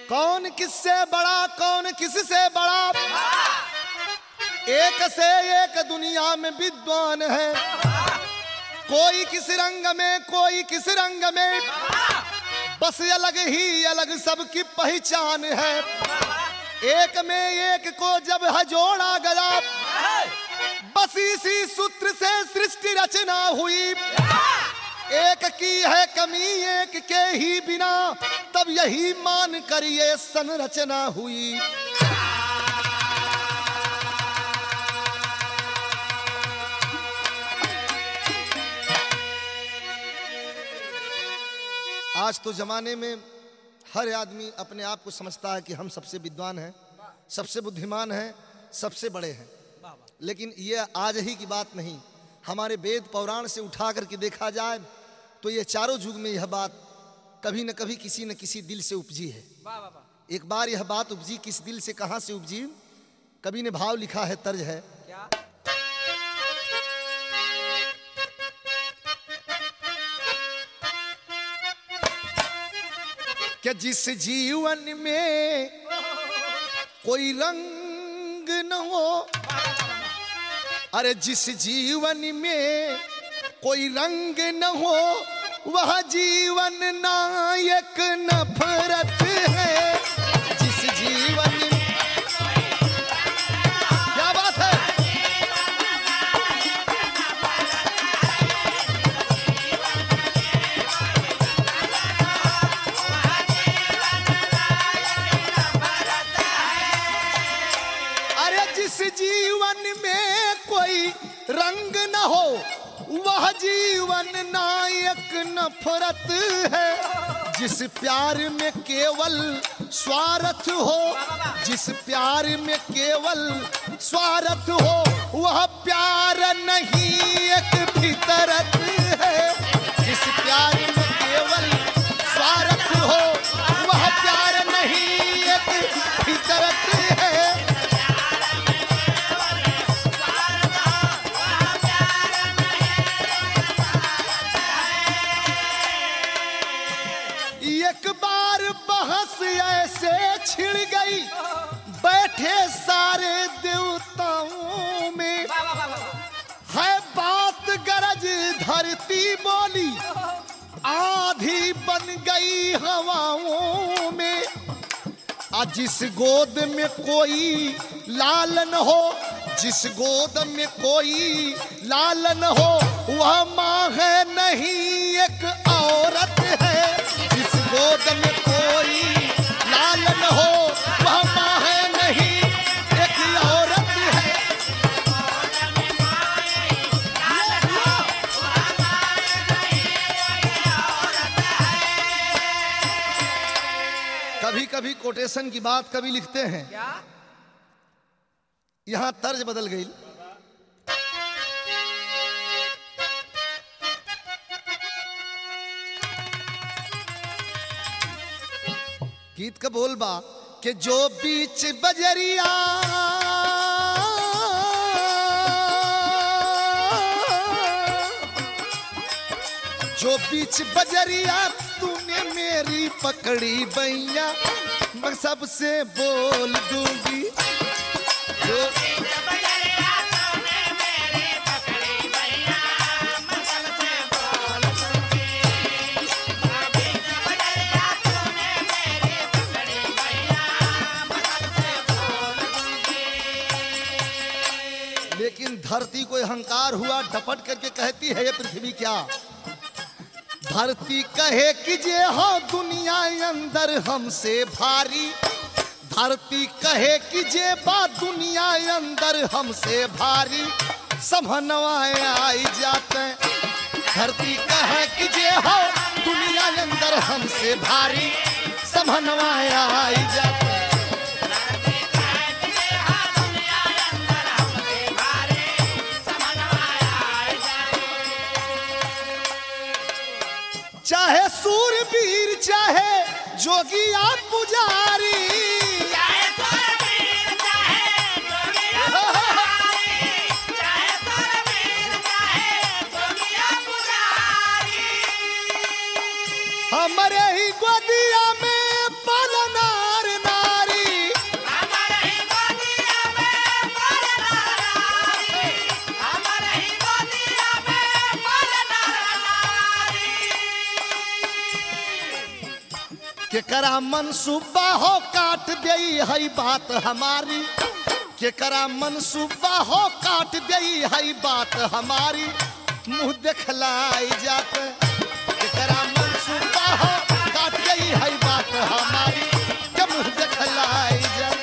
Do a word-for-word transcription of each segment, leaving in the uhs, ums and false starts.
कौन किससे बड़ा, कौन किससे बड़ा, एक से एक दुनिया में विद्वान है। कोई किस रंग में, कोई किस रंग में, बस अलग ही अलग सबकी पहचान है। एक में एक को जब है जोड़ा गया, बस इसी सूत्र से सृष्टि रचना हुई। एक की है कमी एक के ही बिना, तब यही मान कर ये संरचना हुई। आज तो जमाने में हर आदमी अपने आप को समझता है कि हम सबसे विद्वान हैं, सबसे बुद्धिमान हैं, सबसे बड़े हैं। लेकिन ये आज ही की बात नहीं, हमारे वेद पुराण से उठा करके देखा जाए तो ये चारों युग में यह बात कभी न कभी किसी न किसी दिल से उपजी है। एक बार यह बात उपजी, किस दिल से, कहां से उपजी? कवि ने भाव लिखा है, तर्ज है क्या? कि जिस जीवन में कोई रंग न हो, अरे जिस जीवन में कोई रंग न हो, वह जीवन नायक नफरत है। जिस जीवन में, क्या बात है, अरे जिस जीवन में कोई रंग न हो, वह जीवन नायक नफरत है। जिस प्यार में केवल स्वार्थ हो, जिस प्यार में केवल स्वार्थ हो, वह प्यार नहीं एक फितरत है। जिस प्यार में केवल स्वार्थ हो, वह प्यार नहीं एक फितरत है। एक बार बहस ऐसे छिड़ गई, बैठे सारे देवताओं में, है बात गरज धरती बोली, आधी बन गई हवाओं में। आज जिस गोद में कोई लालन हो, जिस गोद में कोई लालन हो, वह माँ है नहीं एक औरत है। जिस गोद में कोई लालन हो, वह माँ है नहीं एक औरत है। कभी कभी कोटेशन की बात कभी लिखते हैं, यहां तर्ज बदल गई। गीत का बोल बा कि जो बीच बजरिया, जो बीच बजरिया तूने मेरी पकड़ी बैया, मैं सबसे बोल दूंगी। जो लेकिन धरती को अहंकार हुआ, डपट करके कहती है ये पृथ्वी क्या? धरती कहे कि जे हो दुनिया अंदर हमसे भारी, धरती कहे कि जे बा दुनिया अंदर हमसे भारी, समनवाए आई जाते। धरती कहे कि जे हो दुनिया अंदर हमसे भारी, समनवाए आई जाते। चाहे सूरवीर चाहे जोगिया पुजारी, चाहे सूरवीर चाहे जोगिया पुजारी, चाहे सूरवीर चाहे जोगिया पुजारी, हमारे ही गोदिया में पलना केकरा मनसूबा हो काट दई है बात हमारी, केकरा मनसूबा हो काट दई है बात हमारी, मुंह देखलाई जात केकरा मनसूबा हो काट दई है बात हमारी, के मुंह देखलाई जात।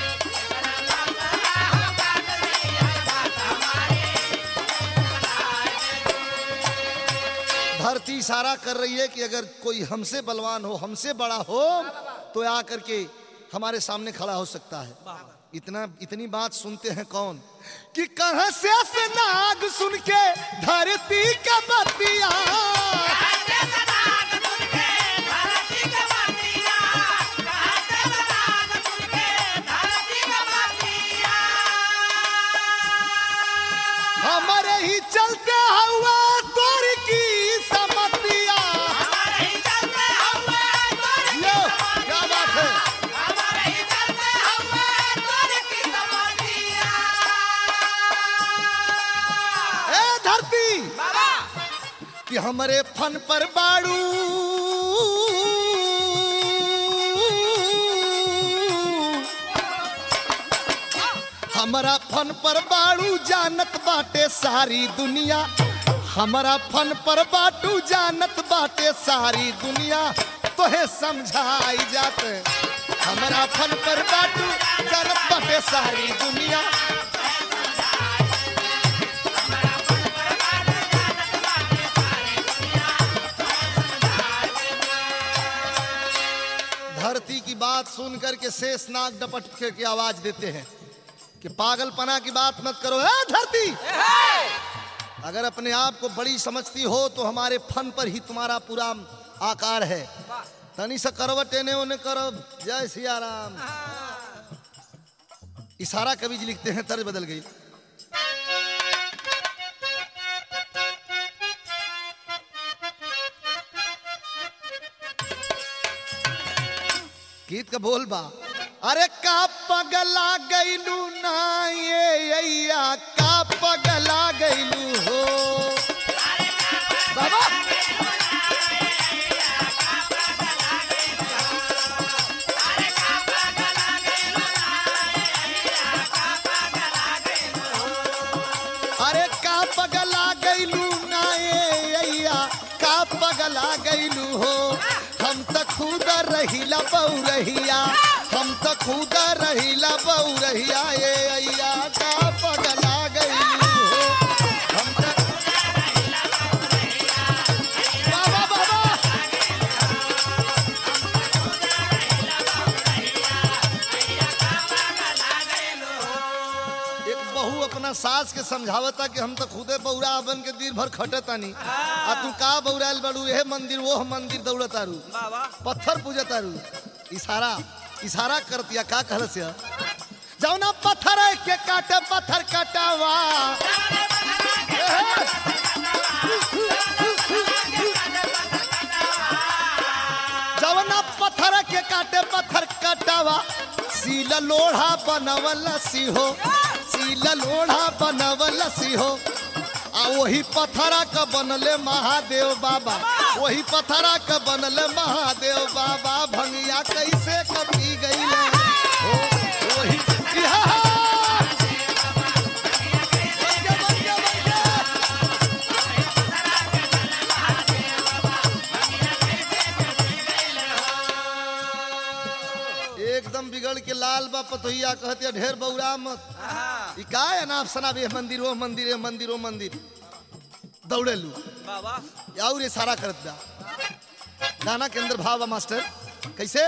धरती इशारा कर रही है कि अगर कोई हमसे बलवान हो, हमसे बड़ा हो तो आकर के हमारे सामने खड़ा हो सकता है। इतना इतनी बात सुनते हैं कौन कि कहां से नाग सुन के धरती का बतिया, हमारे ही चलते हुआ तोर की समतिया। लो, क्या बात है। ए धरती कि हमारे फन पर बाड़ू हमारा फन पर बाड़ू जानत बाटे सारी दुनिया, हमारा फन पर बाटू जानत बाटे सारी दुनिया, तोहे समझाई जाते हमारा फन पर बाटू जानत बाटे सारी दुनिया। धरती की बात सुन करके शेष नाग डपट के आवाज देते हैं कि पागलपना की बात मत करो। ए धरती, अगर अपने आप को बड़ी समझती हो तो हमारे फन पर ही तुम्हारा पूरा आकार है। तनी सा करवट एने ओने करब, जय सिया राम। इशारा कवि जी लिखते हैं, तर्ज बदल गई। गीत का बोल बा, अरे का पगला गईलू ना ये अय्या, का पगला गईलू हो बाबा। अरे का पगला गईलू ना ये अय्या, का पगला गईलू हो। हम तो खुद रहिला बउरहिया, हम तो खुद रहिला बउरहिया, ये अय्या का पगला गईलू हो। हम तो बाबा बाबा एक बहू अपना सास के समझावता कि हम तो खुदे बौरा बन के दिन भर खटतानी, आ तू का बौराइल बड़ू, यह मंदिर वो मंदिर दौड़तारू, पत्थर पूजतारू। इशारा इशारा करतिया का कहलस जौना पत्थर के काटे पत्थर कटावा, जौना पत्थर के काटे पत्थर कटावा, सीला लोढ़ा बनवल सी हो, सीला लोढ़ा बनवल सी हो। आ वही पत्थरा का बनले महादेव बाबा, वही पत्थरा का बनले महादेव बाबा। भंगिया कैसे कपी गई वही एकदम बिगड़ के लाल बा पतोहिया कहते ढेर बौरा मत। ई का है ना सनाब, ये मंदिर वो मंदिर, ये मंदिर वो मंदिर, दौड़े लू और ये सारा करत बा। गाना के अंदर भाव बा मास्टर, कैसे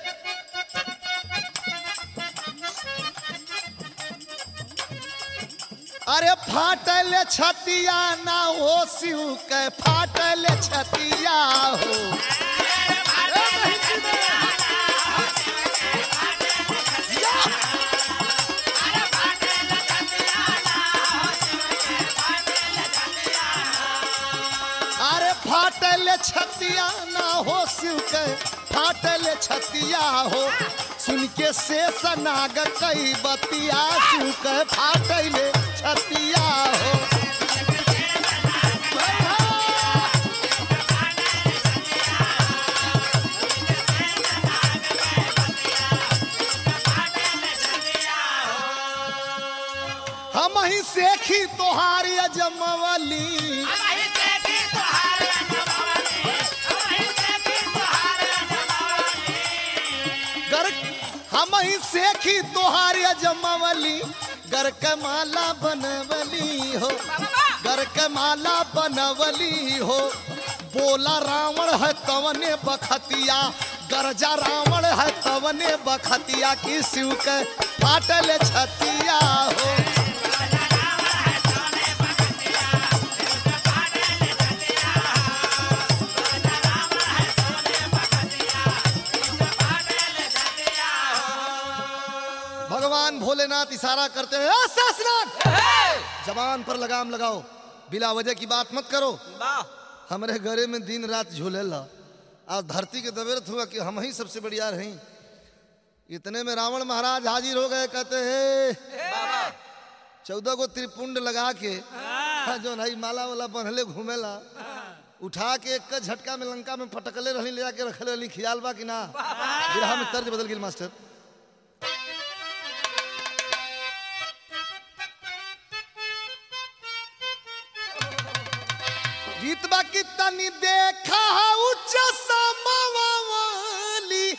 अरे फाटल छतिया ना हो शिव के, फाटल छतिया हो। अरे फाटल छतिया ना हो शिव के, फाटल छतिया हो। सुन के शेष नाग कई बतिया, शिव के फाटल छतिया हो। अजमवली गर हम ही सेखी तोहार अजमवली गर के माला बनवली हो गर के माला बनवली हो बोला रावण है तवने बखतिया गरजा रावण है तवने बखतिया की शिव के फाटल छतिया हो भगवान भोलेनाथ इशारा करते हैं जबान पर लगाम लगाओ बिला वजह की बात मत करो हमारे घरे में दिन रात झूलेला और धरती के दबेरत हुआ कि हम ही सबसे बढ़िया रही इतने में रावण महाराज हाजिर हो गए कहते हैं चौदह को त्रिपुंड लगा के जो नहीं माला वाला बंधले घूमेला उठा के एक का झटका में लंका में पटकले रही ले जाके रखले रही ख्याल बा कि ना बिरहा में तर्ज बदल गई मास्टर गीत बाकी तनी देखा उच्च समवाली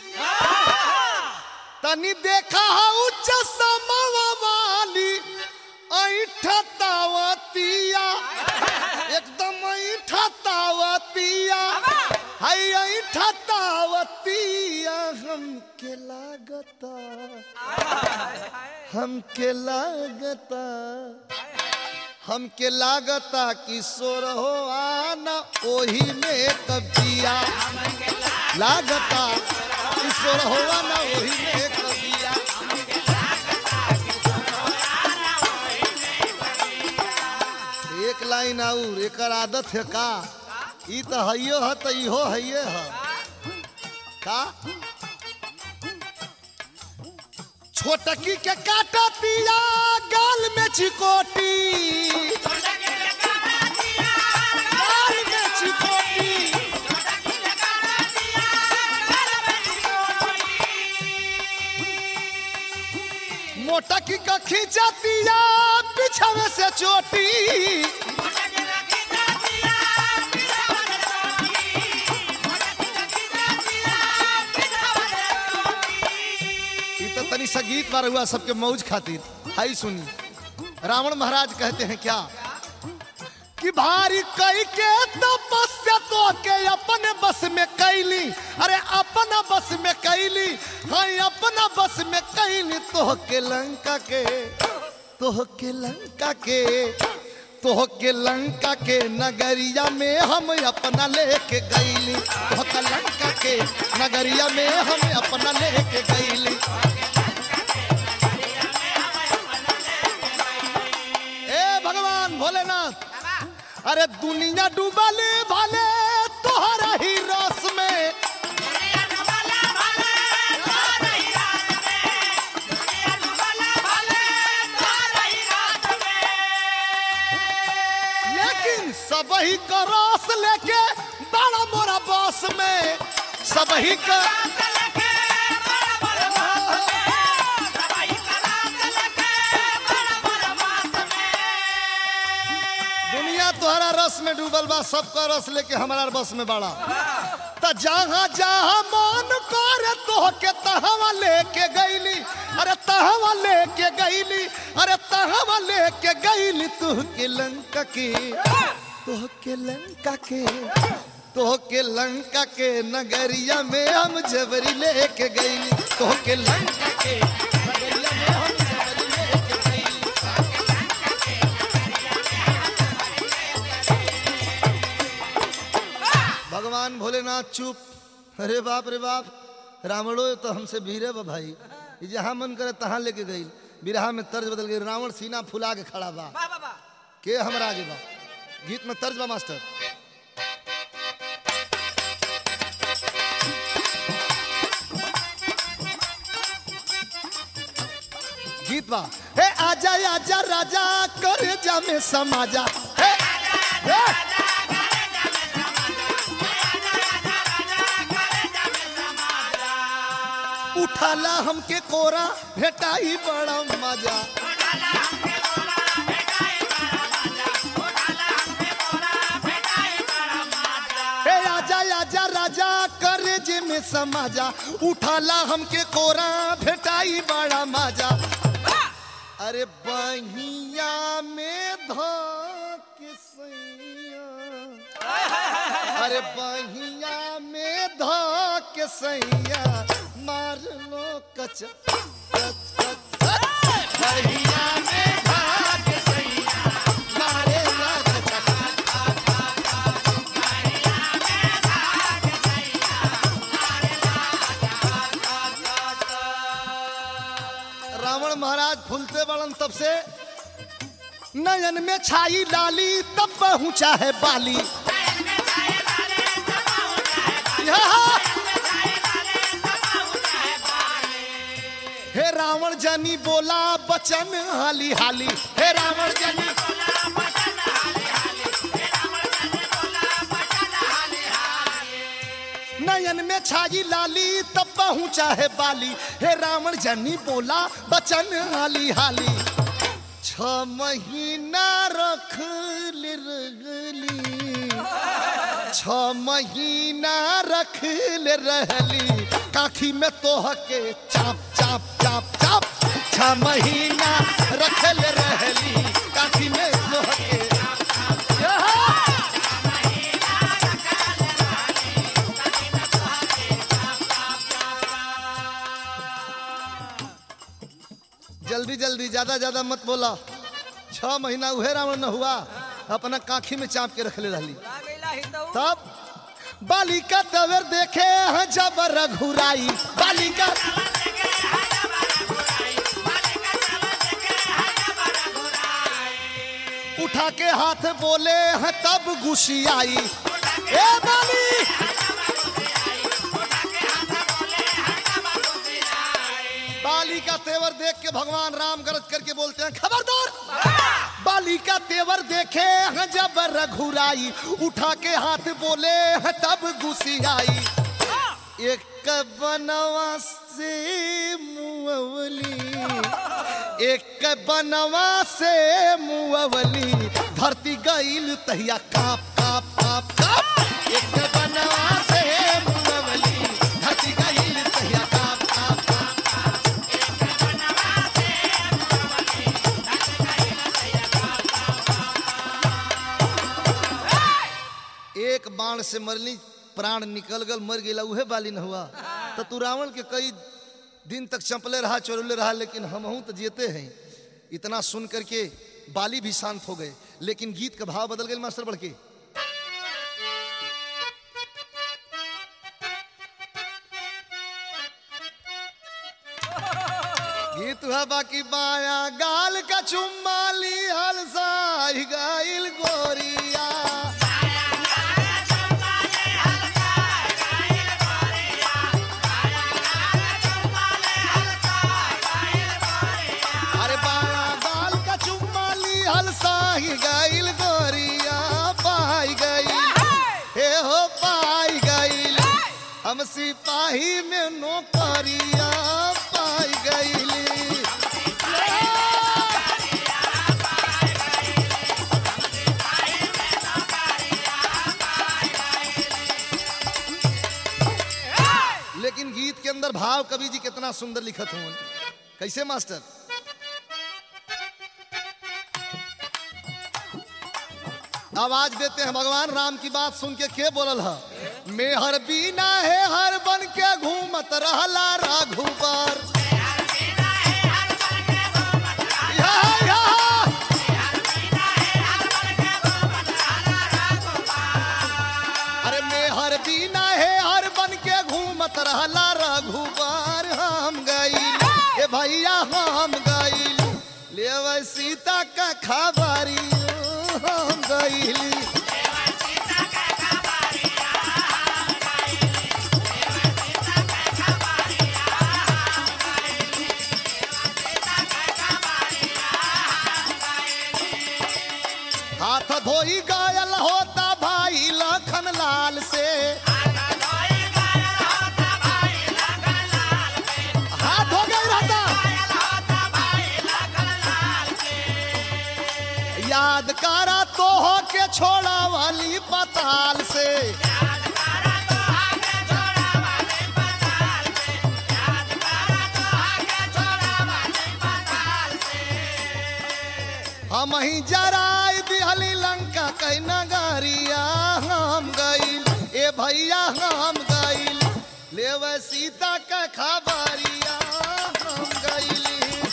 तनी देखा उच्च समवाली ऐठतावतिया एकदम ऐठतावतिया हाय ऐठतावतिया हमके लागता हमके लागता हमके लागता किशोर हो आना ओही में कबिया लागता किशोर हो आना ओही में कबिया एक लाइन और एक आदत है का ई तो हइयो है तो इहो हइये है का छोटकी के काटा पिया गाल में चिकोटी गाल में चिकोटी मोटकी का खींचा पिया पिछावे से चोटी तनी संगीत बार हुआ सबके मौज खातिर हाई सुनी रावण महाराज कहते हैं क्या कि भारी कई के तपस्या तो के अपने बस में कैली अरे अपना बस में कैली हाँ अपना बस में कैली तो के लंका के तो के लंका के तो के लंका के नगरिया में हम अपना लेके गईली तो के लंका के नगरिया में हम अपना लेके गईली भोलेनाथ अरे दुनिया डूबले भले तोहरा ही रस में लेकिन सब ही का रस लेके बड़ा मोरा बस में सब ही का तोहरा रस में डूबल बा सबका रस लेके हमारा बस में बड़ा त जहाँ जहाँ मन कर तो के तहवा लेके गईली अरे तहवा लेके गईली अरे तहवा लेके गईली तू के लंका के तो के लंका के तो के लंका के नगरिया में हम जबरी लेके गईली तो के लंका के नगरिया में हम जबरी लेके गईली भगवान भोलेनाथ चुप अरे बाप रे बाप रावणो तो हमसे भीरे बा भाई जहाँ मन करे तहाँ लेके गई बिरहा में तर्ज बदल गई रावण सीना फुला के खड़ा बा के हमरा आगे बा गीत में तर्ज बा मास्टर गीत बा हे आजा आजा राजा कर जा में समाजा हे, हे, उठाला हमके कोरा भेटाई बड़ा मजा आजा राजा करे जे में समाजा उठाला हमके कोरा भेटाई बड़ा मजा अरे बहिया में धोके सैया अरे बहिया में धोके सैया मार लो कच बहिया में धोके सैया मारे लो रावण महाराज फूलते बड़न तब से नयन में छाई लाली तब पहुंचा है बाली हे रावण जनी बोला बचन हाली हाली हे रावण जनी बोला बचन हाली हाली हे रावण जनी बोला बचन हाली हाली नयन में छाई लाली तब पहुंचा है बाली हे रावण जनी बोला बचन हाली हाली छ महीना रख ले रगली छ महीना रख ले रहली काखी में तोह के चाप चाप चाप चाप छ महीना रख ले रहली काखी में तोह के जल्दी जल्दी ज्यादा ज्यादा मत बोला छह महीना उहे रावण न हुआ अपना काखी में चाप के रख ले रही तब बालिका तवर देखे हैं जब रघुराई बालिका उठा के हाथ बोले हैं तब गुस्सियाई ए बाली बाली का तेवर देख के भगवान राम गरज करके बोलते हैं खबरदार बाली का तेवर देखे हैं जब रघुराई उठा के हाथ बोले हैं तब गुस्सियाई एक बनवा से मुअवली एक बनवा से मुअवली धरती गईल तहिया काप काप काप काप एक बनवा से मुअवली धरती गईल तहिया काप काप काप एक बाण से मरली प्राण निकल गल मर गया उहे बाली न हुआ तो तू रावण के कई दिन तक चंपले रहा चोरले रहा लेकिन हमहू तो जीते हैं इतना सुन करके बाली भी शांत हो गए लेकिन गीत का भाव बदल गए मास्टर बढ़ के गीत हुआ बाकी बाया गाल का चुम्मा ली हलसा गाइल गोरिया गाइल गोरिया पाई गई हे हो पाई गई हम सिपाही में नौकरिया पाई गई लेकिन गीत के अंदर भाव कवि जी कितना सुंदर लिखत हूं कैसे मास्टर आवाज देते हैं भगवान राम की बात सुन के के बोलल है मैं हर बीना है हर बन के घूमत रहला रघुबर अरे मैं हर बीना है हर बन के घूमत रहला रघुबर हम गइल ए भैया हम गइल ले सीता का खबरी हम गइली हाथ धोई गायल होता भाई लखन लाल से हाथ धो गए रहता याद करा तो हो के छोड़ा वाली पताल से हम ही जराई दिहली लंका कई नगरिया हम गइल ए भैया हम गइल लेवे सीता का खबरिया हम गइली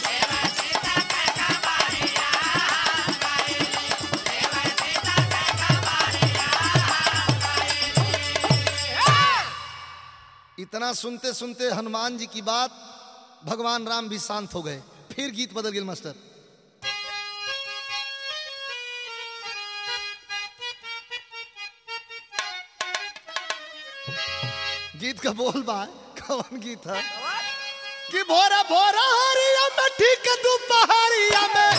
इतना सुनते सुनते हनुमान जी की बात भगवान राम भी शांत हो गए। फिर गीत बदल गया मास्टर। गीत का बोल बा कौन गीत है कि भोरा भोरा हरिया में ठीक दोपहरिया में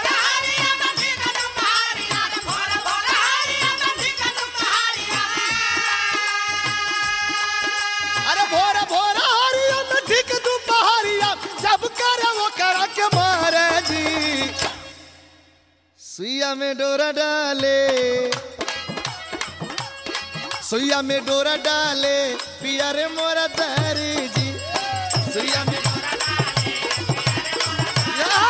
अरे भोरा भोरा हरिया में ठीक दोपहरिया जब करे वो करा के मारे जी सुइया में डोरा डाले सुइया में डोरा डाले पिया रे मोरा तारी जी सुइया में डोरा डाले पिया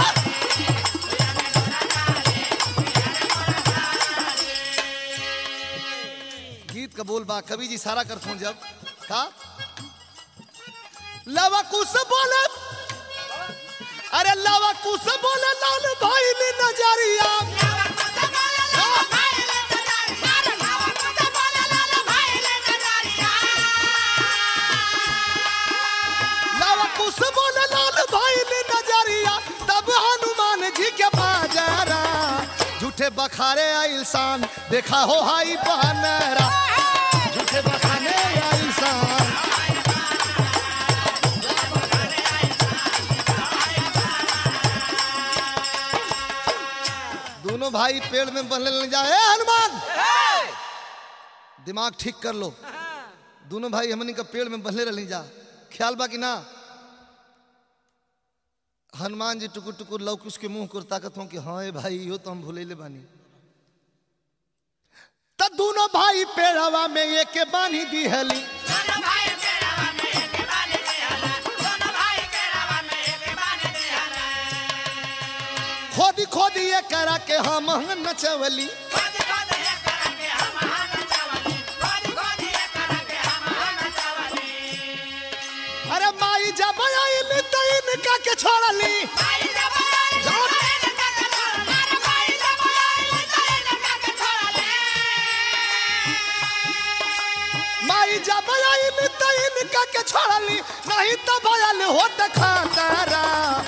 गीत का बोल बा कवि जी सारा कर जब का लवा कुछ बोले अरे लवा कुछ बोले लाल भाई ने नजरिया कुछ बोले लाल भाई ने नजरिया तब हनुमान जी के बाजारा झूठे बखारे इंसान देखा हो हाई बहनरा झूठे बखाने इंसान दोनों भाई पेड़ में बंधने जाए हनुमान दिमाग ठीक कर लो दोनों भाई हमनी का पेड़ में बंधने रह जा ख्याल बा कि ना हनुमान जी टुकुर टुकुर लौक उसके मुंह को ताकत हो कि हाँ भाई यो तो हम भूले बानी तब दोनों भाई पेड़वा में एक के बानी दी हली खोदी खोदी ये करा के हम नचवली अरे माई जब आइल तो इनका के छोड़ली माई जब आइल तो इनका के छोड़ली नहीं तो भयल होत खातारा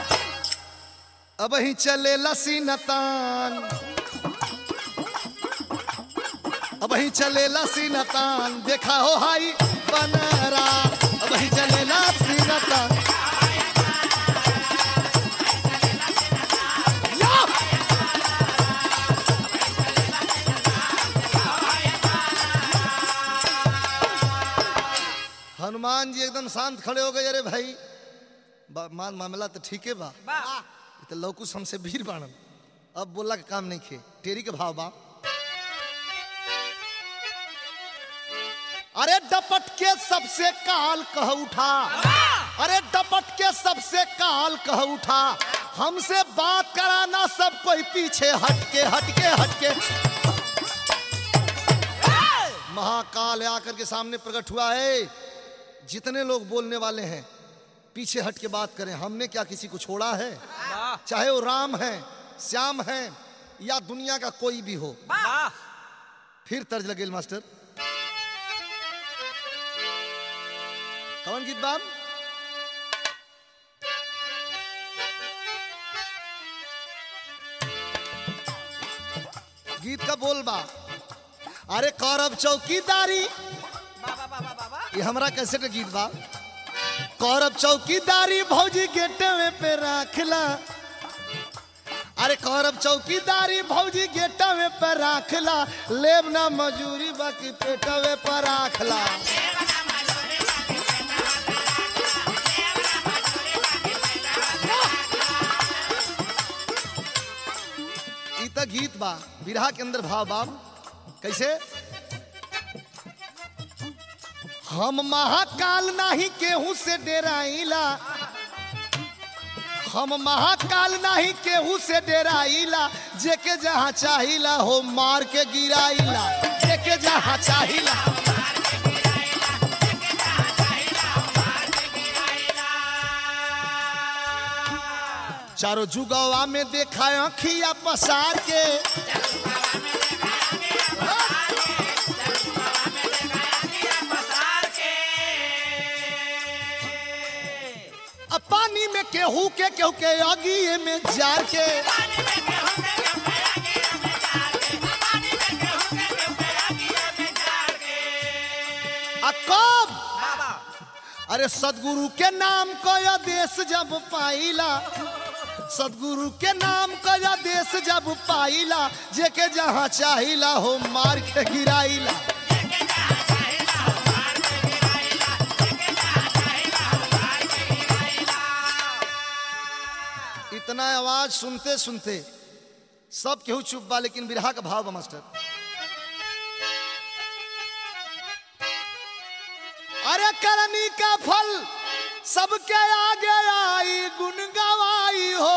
अब ही चले लसीनतान अब ही चले लसीनतान देखा हो हाई बनरा अब ही चले लसीनतान हनुमान जी एकदम शांत खड़े हो गए अरे भाई मान मामला तो ठीक है बा तो लौकुश हमसे भीड़ बाणन अब बोला का काम नहीं खे टेरी के भाव बा अरे डपट के सबसे काल कह उठा अरे डपट के सबसे काल कह उठा हमसे बात कराना सब कोई पीछे हटके हटके हटके महाकाल आकर के सामने प्रकट हुआ है जितने लोग बोलने वाले हैं पीछे हट के बात करें हमने क्या किसी को छोड़ा है चाहे वो राम है श्याम है या दुनिया का कोई भी हो फिर तर्ज लगे मास्टर कौन गीत बाब गीत का बोल बा अरे कौरव चौकीदारी ये हमारा कैसे का गीत बा कौरव चौकीदारी भौजी गेटवे पे राखला अरे कौरव चौकीदारी भौजी गेटवे पे राखला लेब ना मजूरी बाकी पेटवे पर राखला इता गीत बा बिरहा के अंदर भाव बाब कैसे हम महाकाल नाही केहू से डेराइला हम महाकाल नाही केहू से डेराइला जेके जहाँ चाहिला हो मार के गिराइला, जेके जहाँ चाहिला चारों जुगवा में देखा अखिया पसार के, अब पानी में केहू के केहू के आगिए में जार के, कब अरे सदगुरु के नाम को आदेश जब पाइला, सदगुरु के नाम को आदेश जब पाइला, जेके जहाँ चाहिला हो मार के गिराइला। इतना आवाज सुनते सुनते सब केहू चुप बा, लेकिन बिरहा का भाव बा मास्टर। अरे करनी का फल सबके आगे आई गुण गवाई हो,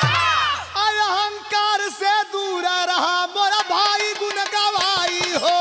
अहंकार से दूर रहा मोरा भाई गुण गवाई हो।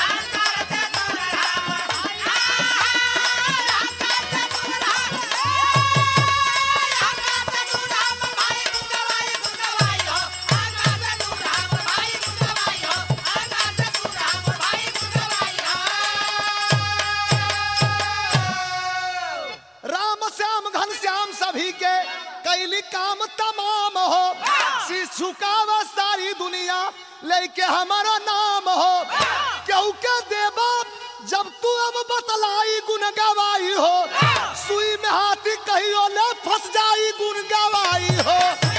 कैली काम तमाम हो, शीश झुकावा सारी दुनिया लेके हमारा नाम हो। केहू के देवा जब तू अब बतलाई गुण गवाई हो, सुई में हाथी कहियो ले फंस जाई गुण गवाई हो।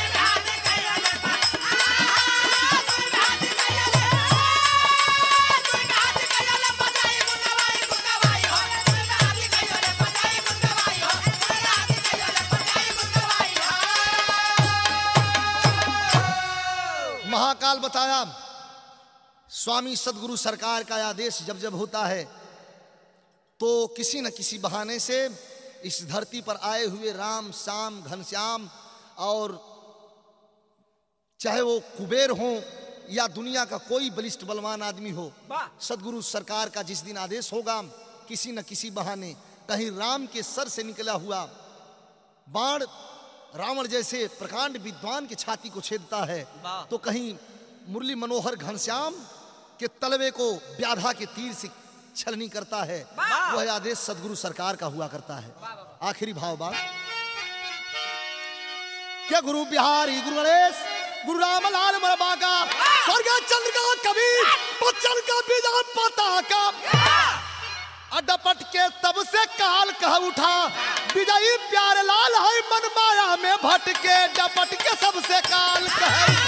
महाकाल बताया स्वामी सदगुरु सरकार का आदेश जब जब होता है तो किसी न किसी बहाने से इस धरती पर आए हुए राम श्याम घनश्याम और चाहे वो कुबेर हो या दुनिया का कोई बलिष्ठ बलवान आदमी हो, सदगुरु सरकार का जिस दिन आदेश होगा किसी न किसी बहाने कहीं राम के सर से निकला हुआ बाण रावण जैसे प्रकांड विद्वान की छाती को छेदता है, तो कहीं मुरली मनोहर घनश्याम के तलवे को व्याधा के तीर से छलनी करता है। वह आदेश सदगुरु सरकार का हुआ करता है। आखिरी भाव बात क्या गुरु बिहारी गुरु गणेश गुरु रामलाल मरबा का स्वर्ग चंद्र का कबीर बच्चन का बीजा पता का अडपट के तब से काल कह उठा विजयी प्यारे लाल है मन माया में भटके डपट के सबसे काल कह